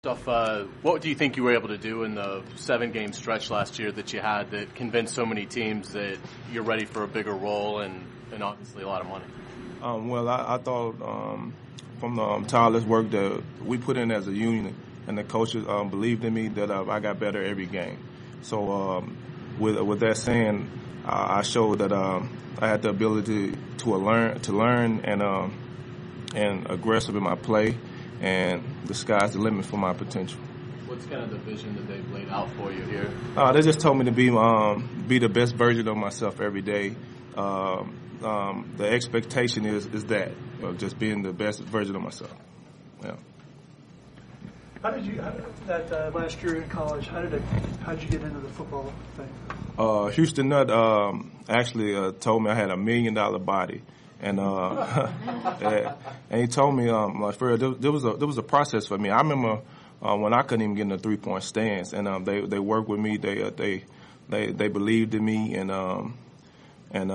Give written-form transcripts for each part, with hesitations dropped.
off, what do you think you were able to do in the 7-game stretch last year that you had that convinced so many teams that you're ready for a bigger role and obviously a lot of money? I thought from the tireless work that we put in as a unit, and the coaches believed in me, that I got better every game. So with that saying, I showed that I had the ability to learn and aggressive in my play, and the sky's the limit for my potential. What's kind of the vision that they've laid out for you here? They just told me to be the best version of myself every day. The expectation is that just being the best version of myself. Yeah. How did that last year in college? How did you get into the football thing? Houston Nutt actually told me I had $1 million body, and and he told me there was a process for me. I remember when I couldn't even get in a 3-point stance, and they worked with me. They believed in me, and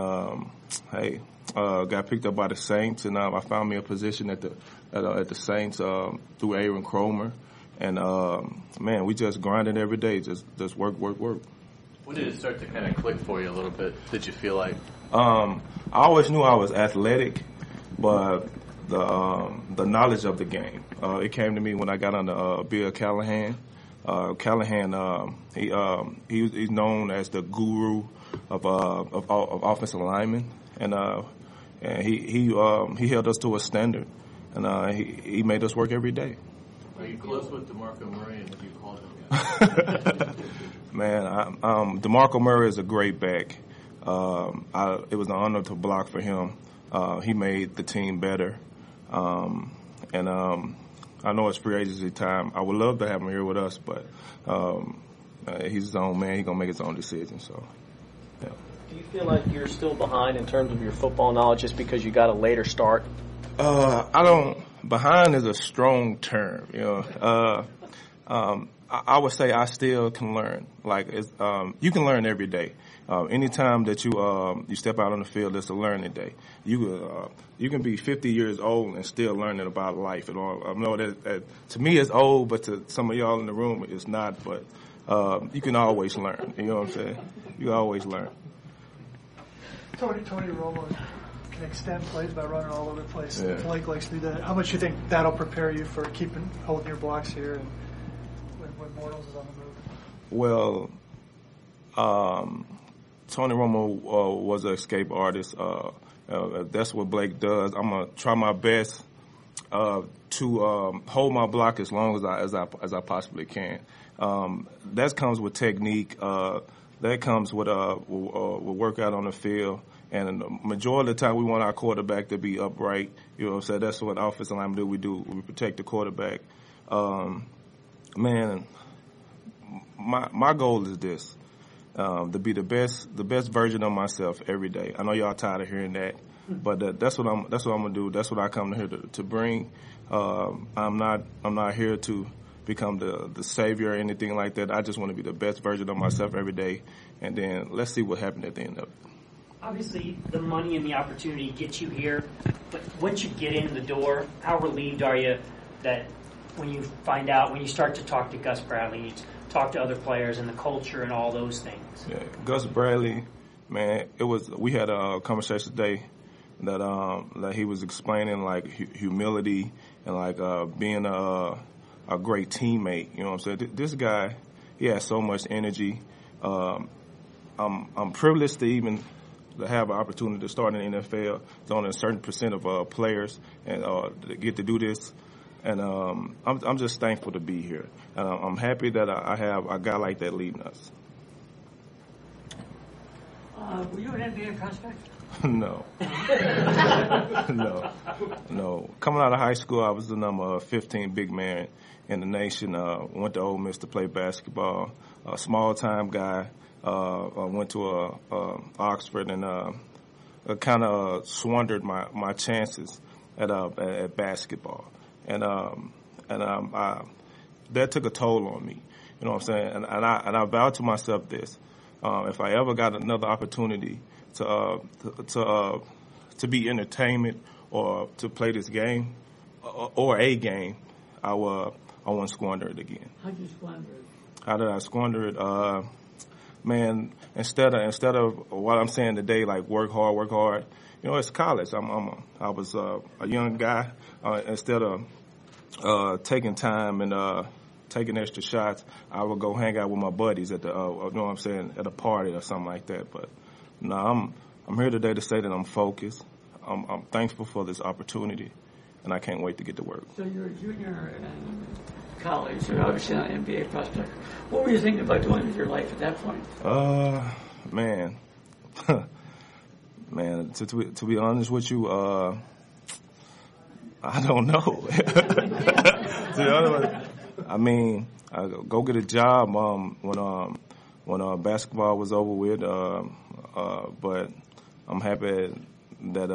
got picked up by the Saints, and I found me a position at the Saints through Aaron Cromer, and we just grinded every day, just work. When did it start to kind of click for you a little bit? Did you feel like? I always knew I was athletic, but the knowledge of the game, it came to me when I got under Bill Callahan. Callahan, he's known as the guru of offensive linemen, and he held us to a standard, and he made us work every day. Are you close with DeMarco Murray, and have you called him yet? Man, DeMarco Murray is a great back. It was an honor to block for him. He made the team better, and I know it's free agency time. I would love to have him here with us, but he's his own man. He's gonna make his own decision. So, yeah. Do you feel like you're still behind in terms of your football knowledge just because you got a later start? I don't. Behind is a strong term, I would say I still can learn. Like you can learn every day. Anytime that you step out on the field, it's a learning day. You can be 50 years old and still learning about life. And all. I know that to me it's old, but to some of y'all in the room it's not. But you can always learn. You know what I'm saying? You always learn. Tony Romo can extend plays by running all over the place. Yeah. Blake likes to do that. How much do you think that'll prepare you for holding your blocks here and when Bortles is on the move? Well, Tony Romo was an escape artist. That's what Blake does. I'm gonna try my best to hold my block as long as I possibly can. That comes with technique. That comes with workout on the field. And the majority of the time, we want our quarterback to be upright. You know what I'm saying? That's what offensive linemen do. We protect the quarterback. Man, my goal is this: to be the best version of myself every day. I know y'all tired of hearing that, but that's what I'm gonna do. That's what I come here to bring. I'm not here to become the savior or anything like that. I just want to be the best version of myself every day, and then let's see what happens at the end of it. Obviously, the money and the opportunity gets you here, but once you get in the door, how relieved are you that when you start to talk to Gus Bradley, talk to other players and the culture and all those things? Yeah, Gus Bradley, man, we had a conversation today that he was explaining like humility and like being a great teammate. You know what I'm saying? This guy, he has so much energy. I'm privileged to even to have an opportunity to start in the NFL. It's only a certain percent of players and to get to do this. And I'm just thankful to be here. And I'm happy that I have a guy like that leading us. Were you an NBA prospect? No. No. Coming out of high school, I was the number 15 big man in the nation. Went to Ole Miss to play basketball. A small-time guy. Went to Oxford and kind of squandered my chances at basketball. And that took a toll on me. You know what I'm saying? And I vowed to myself this: if I ever got another opportunity to be entertainment or to play this game or a game, I will won't squander it again. How'd you squander it? How did I squander it? Man, instead of what I'm saying today, like work hard. You know, it's college. I was a young guy. Instead of taking time and taking extra shots, I would go hang out with my buddies at the, you know what I'm saying, at a party or something like that. But no, I'm here today to say that I'm focused. I'm thankful for this opportunity, and I can't wait to get to work. So you're a junior in college. You're obviously not an NBA prospect. What were you thinking about doing with your life at that point? Man, man. To be honest with you, I don't know. To be honest, I mean, I go get a job when basketball was over with. But I'm happy that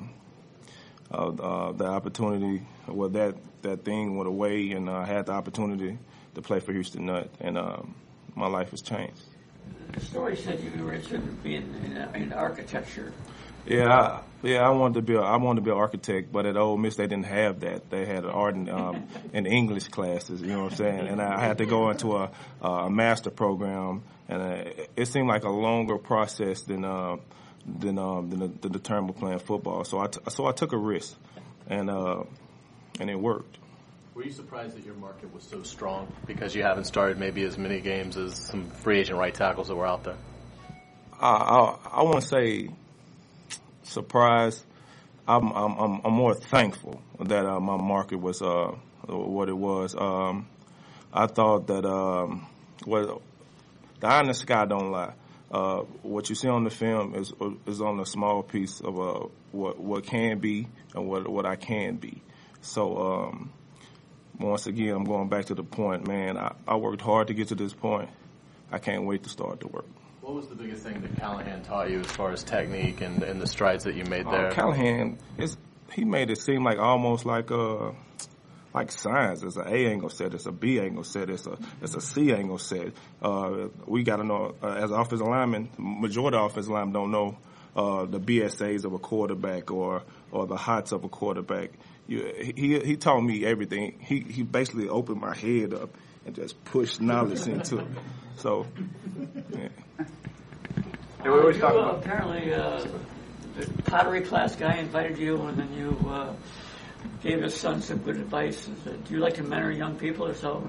the opportunity, well, that thing went away, and I had the opportunity to play for Houston Nutt, and my life has changed. The story said you were interested in being in architecture. Yeah, I wanted to be an architect, but at Ole Miss they didn't have that. They had art and English classes, you know what I'm saying? And I had to go into a master program, and it seemed like a longer process than the term of playing football. So I took a risk, and it worked. Were you surprised that your market was so strong because you haven't started maybe as many games as some free agent right tackles that were out there? I want to say surprised. I'm more thankful that my market was what it was. I thought that the eye in the sky don't lie. What you see on the film is on a small piece of what can be and what I can be. So once again, I'm going back to the point, man. I worked hard to get to this point. I can't wait to start to work. What was the biggest thing that Callahan taught you as far as technique and the strides that you made there? Callahan, he made it seem like almost like science. It's an A angle set, it's a B angle set, it's a C angle set. We got to know, as offensive linemen, majority of offensive linemen don't know the BSAs of a quarterback or the hots of a quarterback. He taught me everything. He basically opened my head up and just pushed knowledge into it. So, yeah. And we always talk about apparently the pottery class guy invited you, and then you gave his son some good advice. Do you like to mentor young people or so?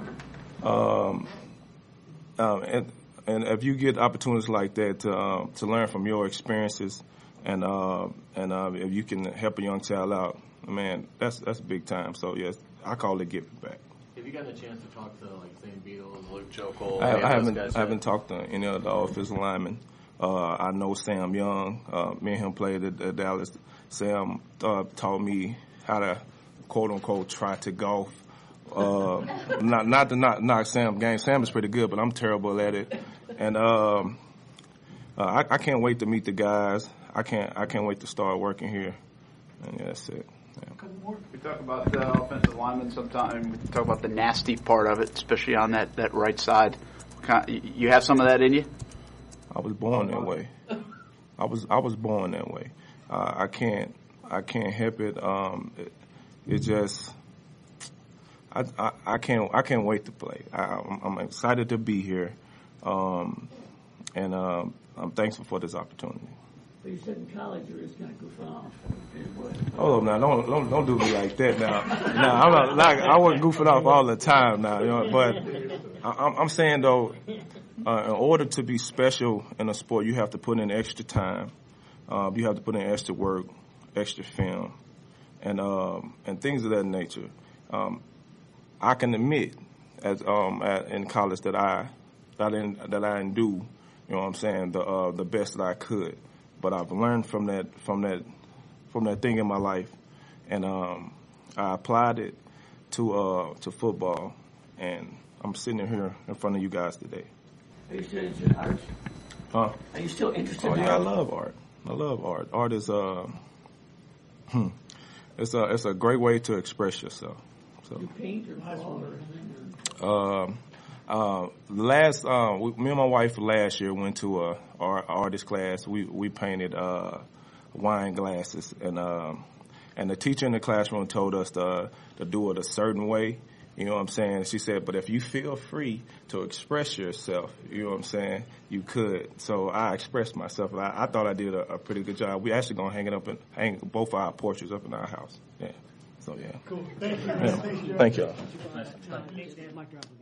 And if you get opportunities like that to learn from your experiences, and if you can help a young child out, man, that's big time. So yes, I call it giving back. Have you gotten a chance to talk to like Zane Beadles, Luke Jokel? I haven't talked to any of the offensive linemen. I know Sam Young. Me and him played at Dallas. Sam taught me how to quote unquote try to golf. Not to knock Sam's game. Sam is pretty good, but I'm terrible at it. And I can't wait to meet the guys. I can't wait to start working here. And yeah, that's it. Yeah. We talk about the offensive linemen sometimes. We talk about the nasty part of it, especially on that right side. You have some of that in you? I was born that way. I was born that way. I can't help it. It just I can't wait to play. I'm excited to be here, and I'm thankful for this opportunity. But you said in college you were just going to goof off. Oh, now don't do me like that. Now I'm not like I wasn't goofing off all the time. Now, you know, but I'm saying though, in order to be special in a sport, you have to put in extra time. You have to put in extra work, extra film, and things of that nature. I can admit, in college that I didn't do, you know what I'm saying, the best that I could. But I've learned from that thing in my life, and I applied it to football, and I'm sitting here in front of you guys today. Are you still interested in art? Huh? Are you still interested in art? Oh yeah, I love art. I love art. Art is it's a great way to express yourself. So. You paint or draw or anything? Me and my wife last year went to our artist class. We painted wine glasses, and the teacher in the classroom told us to do it a certain way, You know what I'm saying? She said, but if you feel free to express yourself, you know what I'm saying, you could. So I expressed myself. I thought I did a pretty good job. We actually going to hang it up and hang both of our portraits up in our house. Yeah. So, yeah. Cool. Thank you. Yeah. Thank you. Thanks, Dan.